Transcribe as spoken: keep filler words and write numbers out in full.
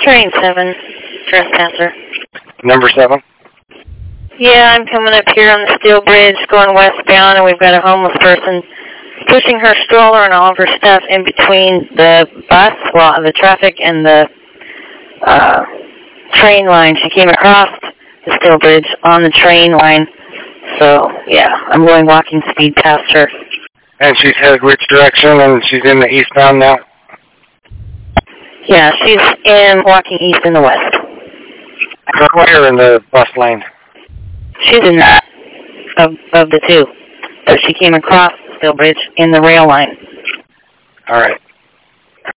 Train seven, trespasser. Number seven? Yeah, I'm coming up here on the steel bridge going westbound, and we've got a homeless person pushing her stroller and all of her stuff in between the bus, well, the traffic and the uh, train line. She came across the steel bridge on the train line. So, yeah, I'm going walking speed past her. And she's headed which direction, and she's in the eastbound now? Yeah, she's in walking east in the west. Where in the bus lane? She's in that of, of the two. But she came across the steel bridge in the rail line. All right.